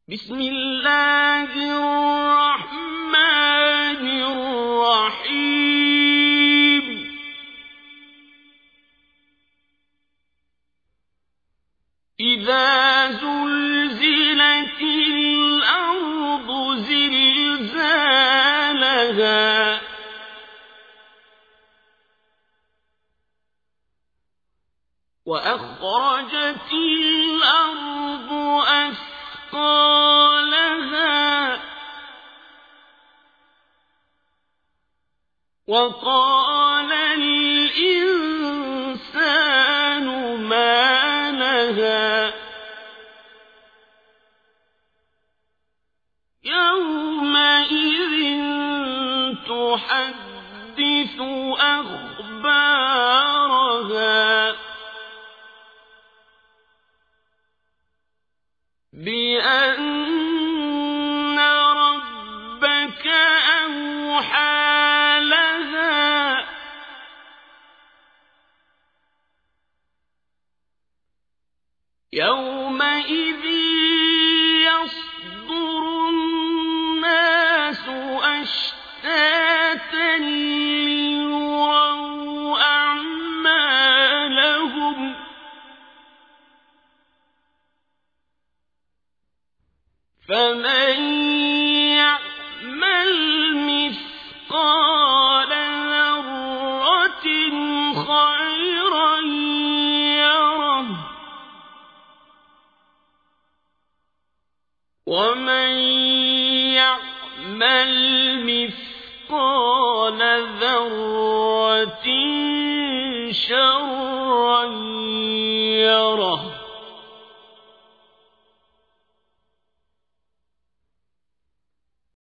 بسم الله الرحمن الرحيم إذا زلزلت الأرض زلزالها وأخرجت الأرض أثقالها وقال الإنسان ما لها يومئذ تحدث أخبارها بأن ربك أوحى لها يومئذ يصدر الناس أشتاتا ليروا أعمالهم فمن يعمل مثقال ذرة خيرا يره ومن يعمل مثقال ذرة شرا يره